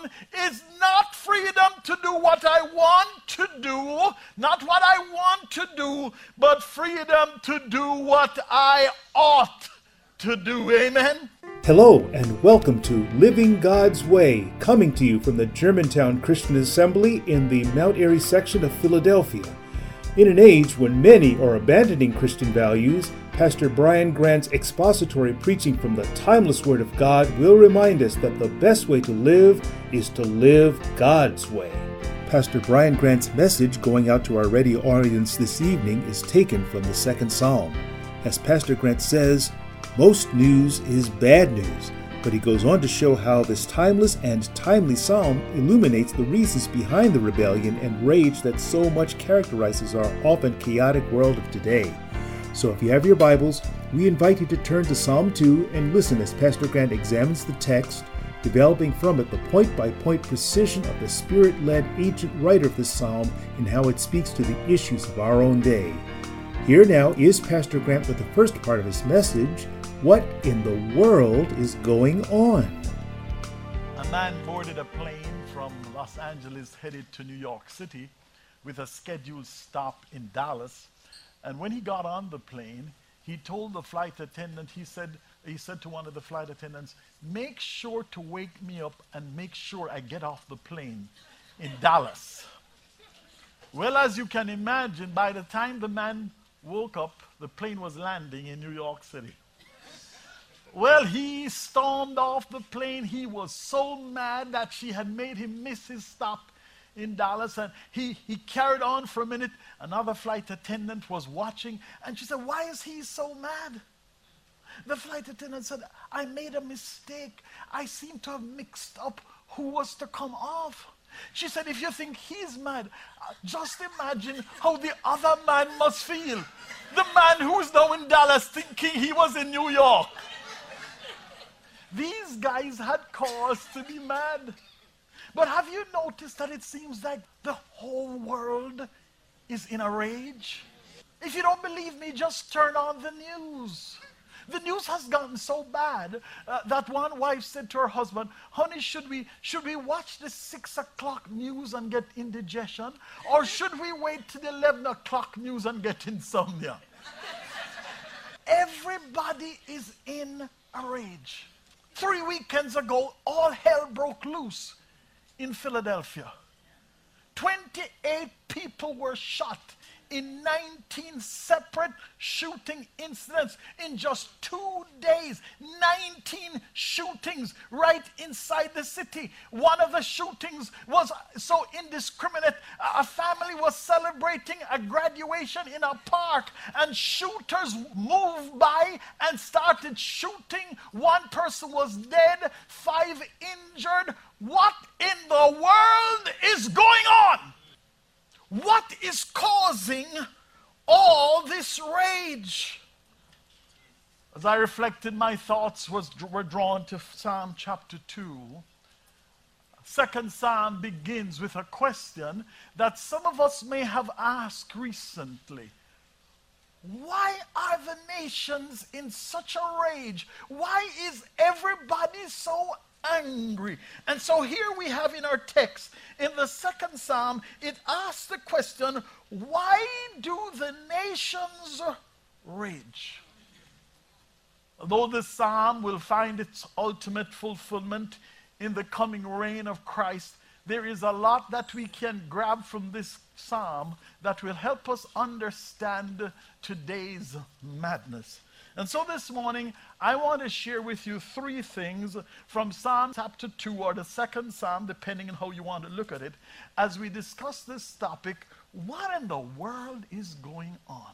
is not freedom to do what I want to do, not what I want to do, but freedom to do what I ought to do. Amen? Hello and welcome to Living God's Way, coming to you from the Germantown Christian Assembly in the Mount Airy section of Philadelphia. In an age when many are abandoning Christian values, Pastor Brian Grant's expository preaching from the timeless Word of God will remind us that the best way to live is to live God's way. Pastor Brian Grant's message going out to our radio audience this evening is taken from the second Psalm. As Pastor Grant says, most news is bad news, but he goes on to show how this timeless and timely psalm illuminates the reasons behind the rebellion and rage that so much characterizes our often chaotic world of today. So if you have your Bibles, we invite you to turn to Psalm 2 and listen as Pastor Grant examines the text, developing from it the point-by-point precision of the Spirit-led ancient writer of this psalm and how it speaks to the issues of our own day. Here now is Pastor Grant with the first part of his message, What in the World is Going On? A man boarded a plane from Los Angeles headed to New York City with a scheduled stop in Dallas. And when he got on the plane, he told the flight attendant, he said to one of the flight attendants, make sure to wake me up and make sure I get off the plane in Dallas. Well, as you can imagine, by the time the man woke up, the plane was landing in New York City. Well, he stormed off the plane. He was so mad that she had made him miss his stop in Dallas, and he carried on for a minute. Another flight attendant was watching, and she said, why is he so mad? The flight attendant said, I made a mistake. I seem to have mixed up who was to come off. She said, if you think he's mad, just imagine how the other man must feel. The man who's now in Dallas thinking he was in New York. These guys had cause to be mad. But have you noticed that it seems like the whole world is in a rage? If you don't believe me, just turn on the news. The news has gotten so bad that one wife said to her husband, honey, should we watch the 6 o'clock news and get indigestion? Or should we wait till the 11 o'clock news and get insomnia? Everybody is in a rage. 3 weekends ago, all hell broke loose in Philadelphia. 28 people were shot in 19 separate shooting incidents in just 2 days. 19 shootings right inside the city. One of the shootings was so indiscriminate. A family was celebrating a graduation in a park, and shooters moved by and started shooting. 1 person was dead, 5 injured. What in the world is going on? What is causing all this rage? As I reflected, my thoughts were drawn to Psalm chapter 2. Second Psalm begins with a question that some of us may have asked recently. Why are the nations in such a rage? Why is everybody so angry? And so here we have in our text, in the second Psalm, it asks the question, why do the nations rage? Though this psalm will find its ultimate fulfillment in the coming reign of Christ, there is a lot that we can grab from this psalm that will help us understand today's madness. And so this morning, I want to share with you 3 things from Psalm chapter 2, or the second Psalm, depending on how you want to look at it, as we discuss this topic, what in the world is going on?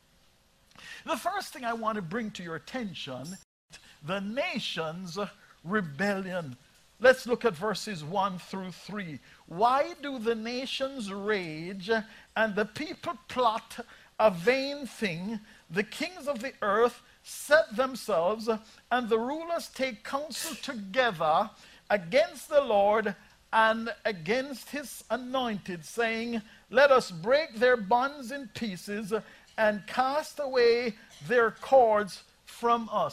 The first thing I want to bring to your attention, the nation's rebellion. Let's look at verses 1 through 3. Why do the nations rage and the people plot a vain thing? The kings of the earth set themselves, and the rulers take counsel together against the Lord and against his anointed, saying, let us break their bonds in pieces and cast away their cords from us.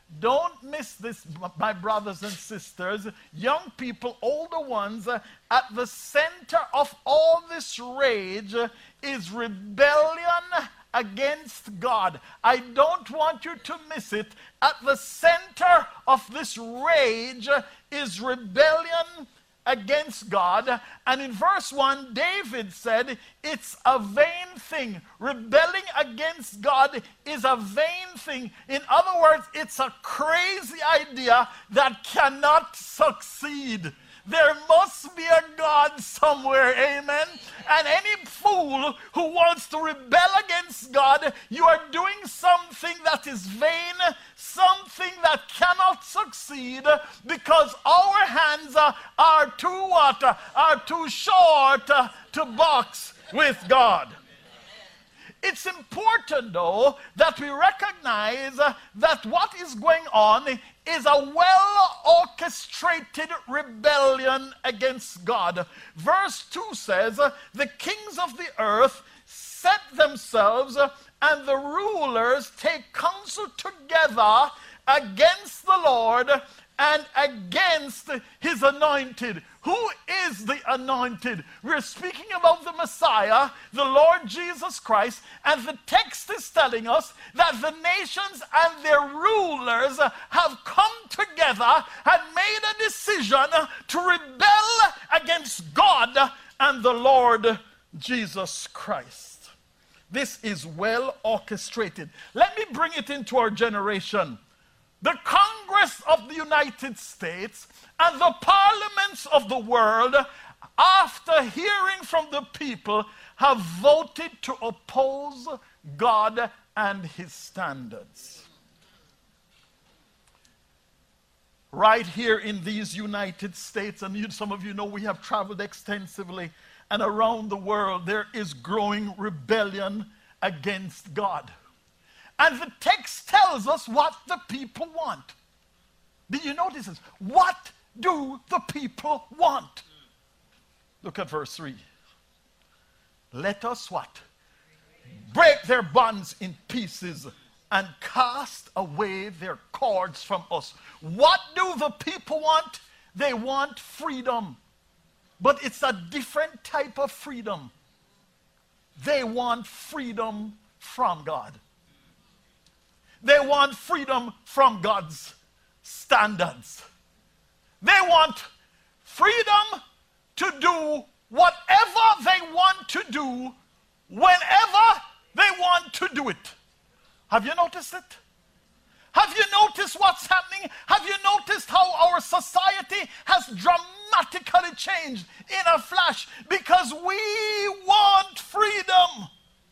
Don't miss this, my brothers and sisters. Young people, older ones, at the center of all this rage is rebellion against God. I don't want you to miss it. At the center of this rage is rebellion against God. And in verse 1, David said, it's a vain thing. Rebelling against God is a vain thing. In other words, it's a crazy idea that cannot succeed. There must be a God somewhere, amen? And any fool who wants to rebel against God, you are doing something that is vain, something that cannot succeed, because our hands are too what? Are too short to box with God. It's important, though, that we recognize that what is going on is a well-orchestrated rebellion against God. Verse 2 says, the kings of the earth set themselves, and the rulers take counsel together against the Lord and against his anointed. Who is the anointed? We're speaking about the Messiah, the Lord Jesus Christ, and the text is telling us that the nations and their rulers have come together and made a decision to rebel against God and the Lord Jesus Christ. This is well orchestrated. Let me bring it into our generation. The Congress of the United States and the parliaments of the world, after hearing from the people, have voted to oppose God and his standards. Right here in these United States, and some of you know we have traveled extensively, and around the world there is growing rebellion against God. And the text tells us what the people want. Did you notice this? What do the people want? Look at verse 3. Let us what? Break their bonds in pieces and cast away their cords from us. What do the people want? They want freedom. But it's a different type of freedom. They want freedom from God. They want freedom from God's standards. They want freedom to do whatever they want to do, whenever they want to do it. Have you noticed it? Have you noticed what's happening? Have you noticed how our society has dramatically changed in a flash? Because we want freedom.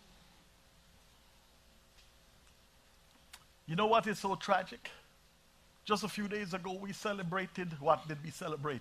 You know what is so tragic? Just a few days ago, we celebrated, what did we celebrate?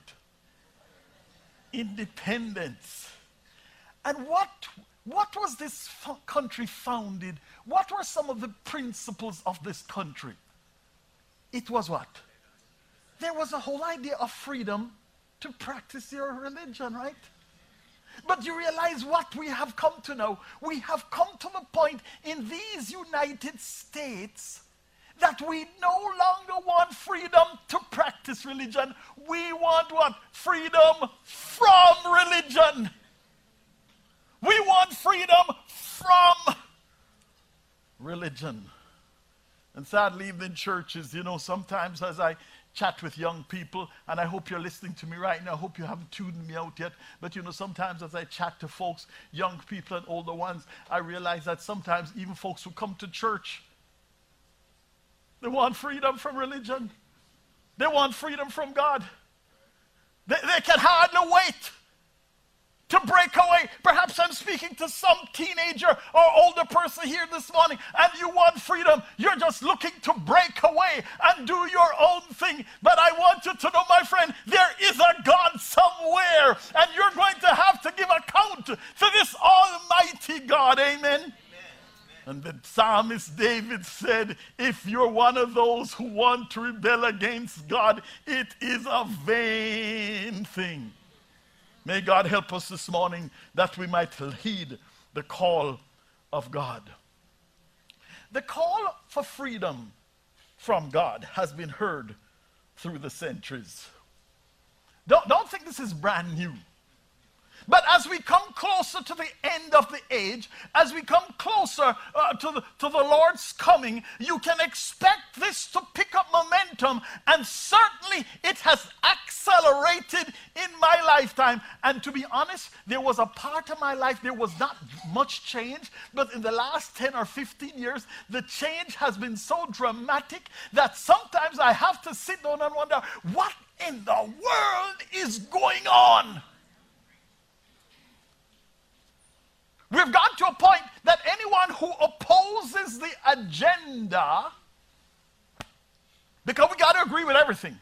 Independence. And what was this country founded? What were some of the principles of this country? It was what? There was a whole idea of freedom to practice your religion, right? But you realize what we have come to know? We have come to the point in these United States that we no longer want freedom to practice religion. We want what? Freedom from religion. We want freedom from religion. And sadly, even in churches, sometimes as I chat with young people, and I hope you're listening to me right now, I hope you haven't tuned me out yet, but sometimes as I chat to folks, young people and older ones, I realize that sometimes even folks who come to church, they want freedom from religion. They want freedom from God. They can hardly wait to break away. Perhaps I'm speaking to some teenager or older person here this morning, and you want freedom. You're just looking to break away and do your own thing. But I want you to know, my friend, there is a God somewhere, and you're going to have to give account to this almighty God. Amen. And the psalmist David said, if you're one of those who want to rebel against God, it is a vain thing. May God help us this morning that we might heed the call of God. The call for freedom from God has been heard through the centuries. Don't think this is brand new. But as we come closer to the end of the age, as we come closer to the Lord's coming, you can expect this to pick up momentum, and certainly it has accelerated in my lifetime. And to be honest, there was a part of my life, there was not much change, but in the last 10 or 15 years, the change has been so dramatic that sometimes I have to sit down and wonder, what in the world is going on? We've got to a point that anyone who opposes the agenda, because we got to agree with everything.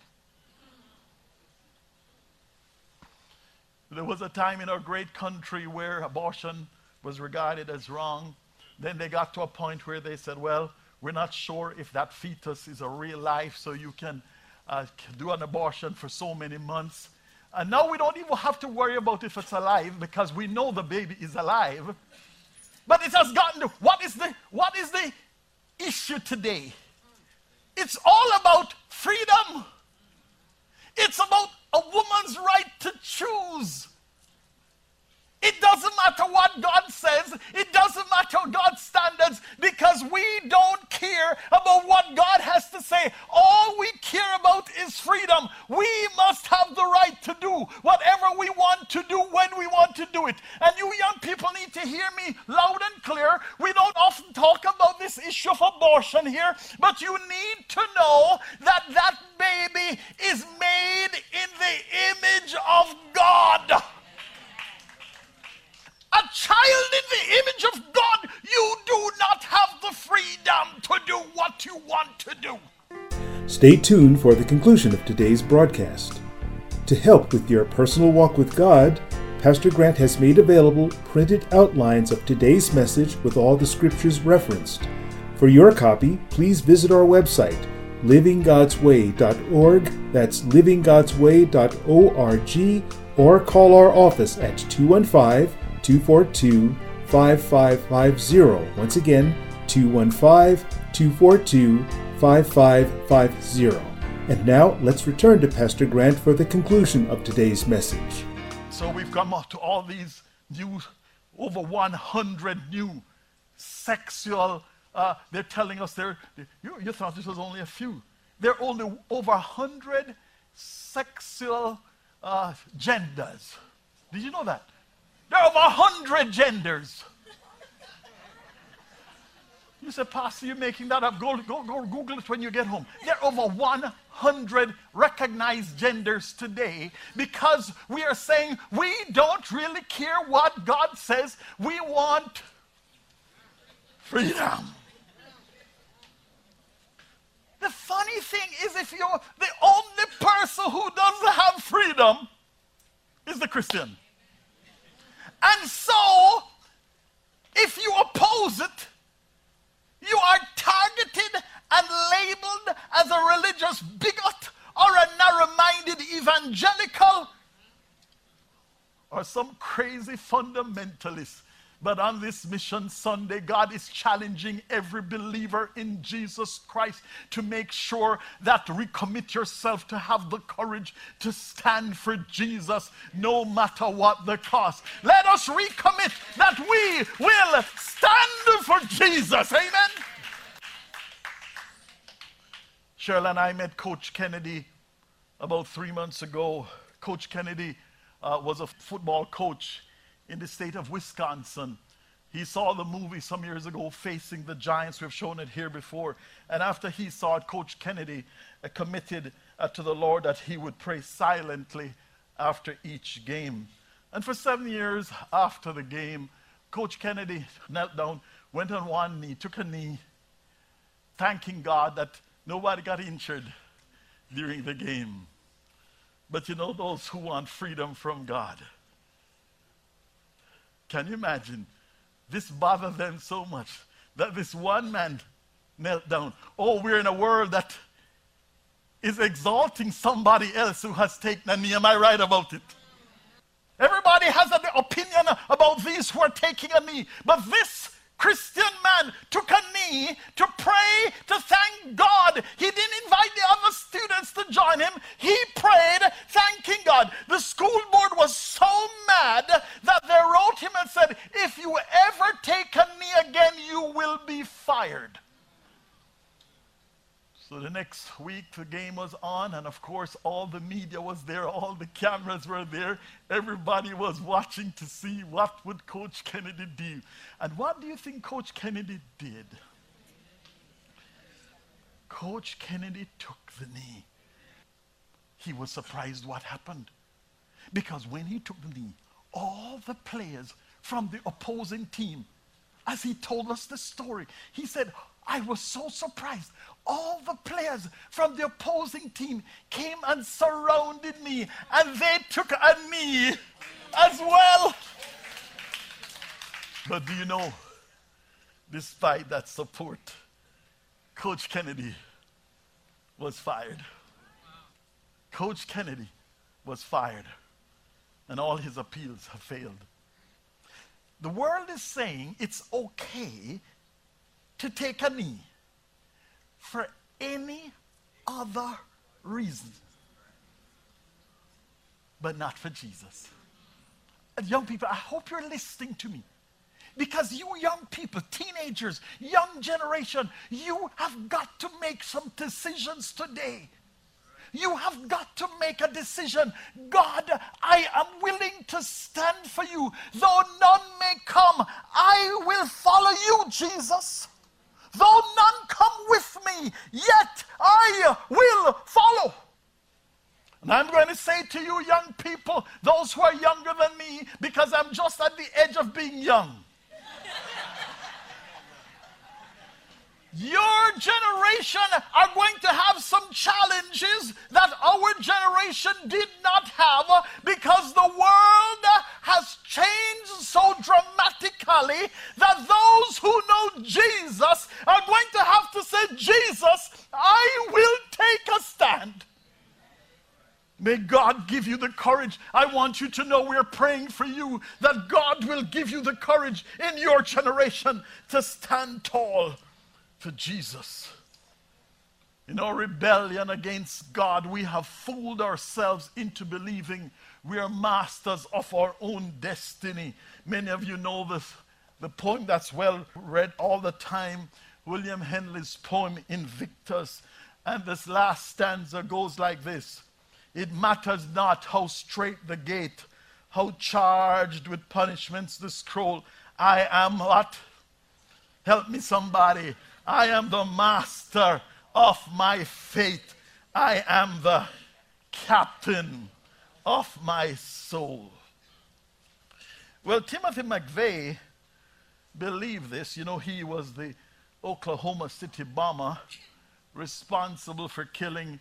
There was a time in our great country where abortion was regarded as wrong. Then they got to a point where they said, well, we're not sure if that fetus is a real life, so you can do an abortion for so many months. And now we don't even have to worry about if it's alive, because we know the baby is alive. But it has gotten to, what is the issue today? It's all about freedom. It's about a woman's right to choose. It doesn't matter what God says. It doesn't matter God's standards, because we don't care about what God has to say. All we care about is freedom. We must have the right to do whatever we want to do when we want to do it. And you young people need to hear me loud and clear. We don't often talk about this issue of abortion here, but you need to know that that baby is made in the image of God. A child in the image of God, you do not have the freedom to do what you want to do. Stay tuned for the conclusion of today's broadcast. To help with your personal walk with God, Pastor Grant has made available printed outlines of today's message with all the scriptures referenced. For your copy, please visit our website, livinggodsway.org. That's livinggodsway.org, or call our office at 215-242-5550. Once again, 215-242-5550. And now, let's return to Pastor Grant for the conclusion of today's message. So we've come up to all these new, over 100 new sexual, they're telling us you thought this was only a few. There are only over 100 sexual genders. Did you know that? There are over 100 genders. You say, Pastor, you're making that up. Go Google it when you get home. There are over 100 recognized genders today, because we are saying we don't really care what God says. We want freedom. The funny thing is, if you're the only person who doesn't have freedom is the Christian. And so, if you oppose it, you are targeted and labeled as a religious bigot or a narrow-minded evangelical or some crazy fundamentalist. But on this Mission Sunday, God is challenging every believer in Jesus Christ to make sure that recommit yourself to have the courage to stand for Jesus no matter what the cost. Let us recommit that we will stand for Jesus. Amen? Cheryl and I met Coach Kennedy about 3 months ago. Coach Kennedy was a football coach in the state of Wisconsin. He saw the movie some years ago, Facing the Giants. We've shown it here before. And after he saw it, Coach Kennedy committed to the Lord that he would pray silently after each game. And for 7 years after the game, Coach Kennedy knelt down, went on one knee, took a knee, thanking God that nobody got injured during the game. But you know, those who want freedom from God, can you imagine? This bothered them so much that this one man knelt down. Oh, we're in a world that is exalting somebody else who has taken a knee. Am I right about it? Everybody has an opinion about these who are taking a knee. But this Christian man took a knee to pray, to thank God. He didn't invite the other students to join him. He prayed, thanking God. The school board was so mad that they wrote him and said, if you ever take a knee again, you will be fired. So the next week, the game was on, and of course, all the media was there, all the cameras were there. Everybody was watching to see what would Coach Kennedy do. And what do you think Coach Kennedy did? Coach Kennedy took the knee. He was surprised what happened. Because when he took the knee, all the players from the opposing team, as he told us the story, he said, I was so surprised. All the players from the opposing team came and surrounded me, and they took a knee as well. But do you know, despite that support, Coach Kennedy was fired. Coach Kennedy was fired, and all his appeals have failed. The world is saying it's okay to take a knee for any other reason, but not for Jesus. And young people, I hope you're listening to me, because you young people, teenagers, young generation, you have got to make some decisions today. You have got to make a decision. God, I am willing to stand for you. Though none may come, I will follow you, Jesus. Though none come with me, yet I will follow. And I'm going to say to you young people, those who are younger than me, because I'm just at the edge of being young. Your generation are going to have some challenges that our generation did not have, because the world has changed so dramatically that those who know Jesus are going to have to say, Jesus, I will take a stand. May God give you the courage. I want you to know we're praying for you, that God will give you the courage in your generation to stand tall for Jesus. In our rebellion against God, we have fooled ourselves into believing we are masters of our own destiny. Many of you know the poem that's well read all the time, William Henley's poem Invictus. And this last stanza goes like this: it matters not how straight the gate, how charged with punishments the scroll. I am what? Help me somebody. I am the master of my fate. I am the captain of my soul. Well, Timothy McVeigh believed this. You know, he was the Oklahoma City bomber responsible for killing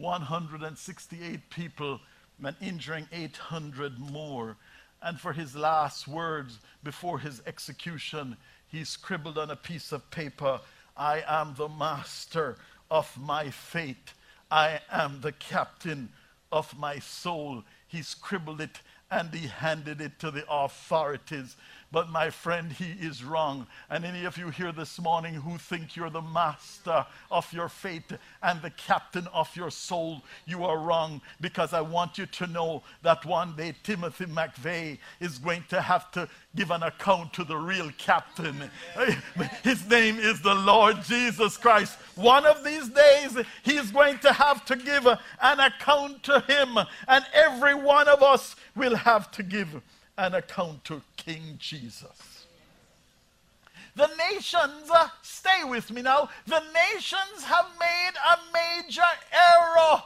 168 people and injuring 800 more. And for his last words before his execution, he scribbled on a piece of paper, I am the master of my fate. I am the captain of my soul. He scribbled it and he handed it to the authorities. But my friend, he is wrong. And any of you here this morning who think you're the master of your fate and the captain of your soul, you are wrong, because I want you to know that one day Timothy McVeigh is going to have to give an account to the real captain. His name is the Lord Jesus Christ. One of these days, he's going to have to give an account to him, and every one of us will have to give an account to King Jesus. The nations, stay with me now, the nations have made a major error.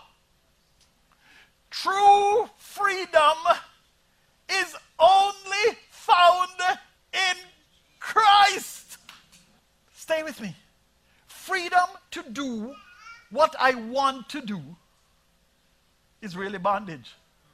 True freedom is only found in Christ. Stay with me. Freedom to do what I want to do is really bondage.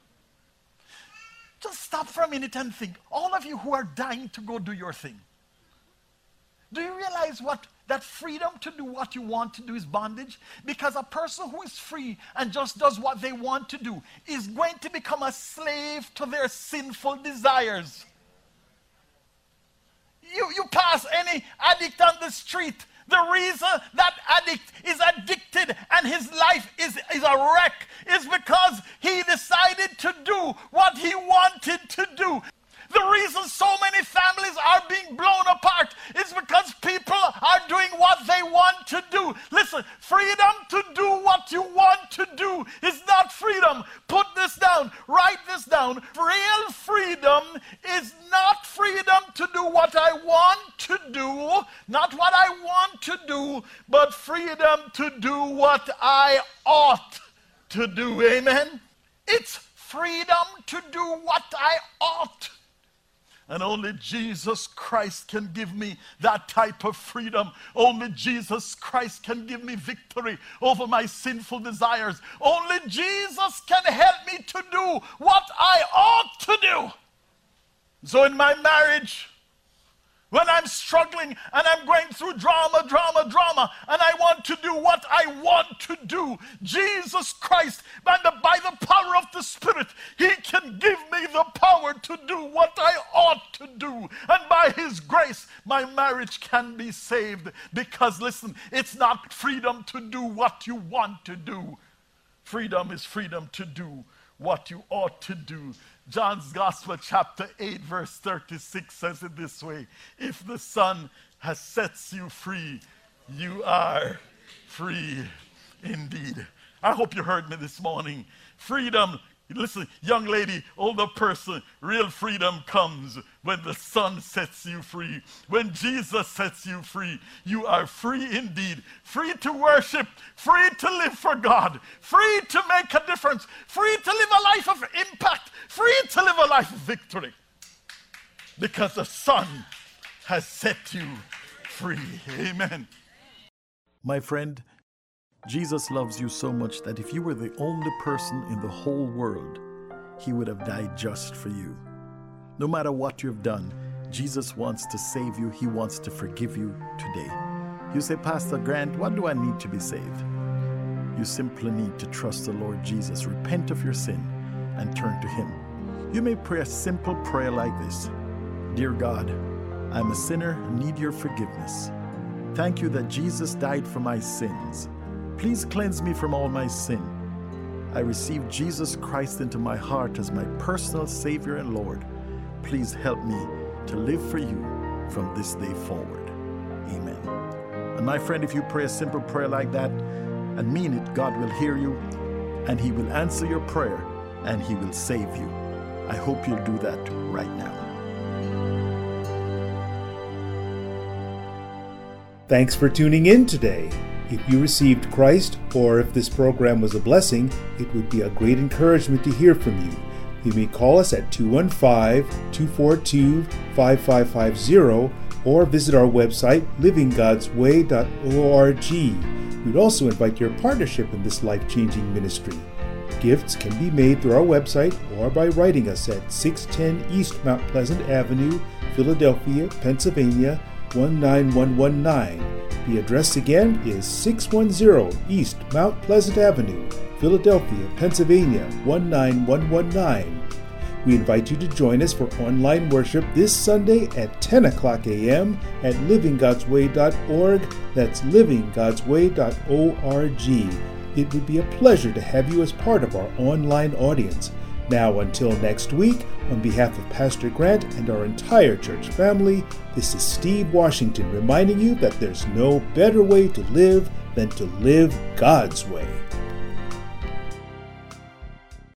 Just stop for a minute and think. All of you who are dying to go do your thing, do you realize what that freedom to do what you want to do is bondage? Because a person who is free and just does what they want to do is going to become a slave to their sinful desires. you pass any addict on the street, the reason that addict is addicted and his life is a wreck is because he decided to do what he wanted to do. The reason so many families are being blown apart is because people are doing what they want to do. Listen, freedom to do what you want to do is not freedom. Put this down. Write this down. Real freedom is not freedom to do what I want to do, not what I want to do, but freedom to do what I ought to do. Amen? It's freedom to do what I ought. And only Jesus Christ can give me that type of freedom. Only Jesus Christ can give me victory over my sinful desires. Only Jesus can help me to do what I ought to do. So in my marriage, when I'm struggling and I'm going through drama, and I want to do what I want to do, Jesus Christ, by the power of the Spirit, He can give me the power to do what I ought to do. And by His grace, my marriage can be saved. Because, listen, it's not freedom to do what you want to do. Freedom is freedom to do what you ought to do. John's Gospel, chapter 8, verse 36 says it this way: if the Son has sets you free, you are free indeed. I hope you heard me this morning. Freedom, listen, young lady, older person, real freedom comes when the Son sets you free. When Jesus sets you free, you are free indeed. Free to worship, free to live for God, free to make a difference, free to live a life of impact, free to live a life of victory. Because the Son has set you free. Amen. My friend, Jesus loves you so much that if you were the only person in the whole world, He would have died just for you. No matter what you've done, Jesus wants to save you. He wants to forgive you today. You say, Pastor Grant, what do I need to be saved? You simply need to trust the Lord Jesus, repent of your sin, and turn to Him. You may pray a simple prayer like this: Dear God, I'm a sinner and need your forgiveness. Thank you that Jesus died for my sins. Please cleanse me from all my sin. I receive Jesus Christ into my heart as my personal Savior and Lord. Please help me to live for you from this day forward. Amen. And my friend, if you pray a simple prayer like that and mean it, God will hear you and He will answer your prayer and He will save you. I hope you'll do that right now. Thanks for tuning in today. If you received Christ, or if this program was a blessing, it would be a great encouragement to hear from you. You may call us at 215-242-5550 or visit our website, livinggodsway.org. We'd also invite your partnership in this life-changing ministry. Gifts can be made through our website or by writing us at 610 East Mount Pleasant Avenue, Philadelphia, Pennsylvania, 19119. The address again is 610 East Mount Pleasant Avenue, Philadelphia, Pennsylvania, 19119. We invite you to join us for online worship this Sunday at 10 o'clock a.m. at livinggodsway.org. That's livinggodsway.org. It would be a pleasure to have you as part of our online audience. Now, until next week, on behalf of Pastor Grant and our entire church family, this is Steve Washington reminding you that there's no better way to live than to live God's way.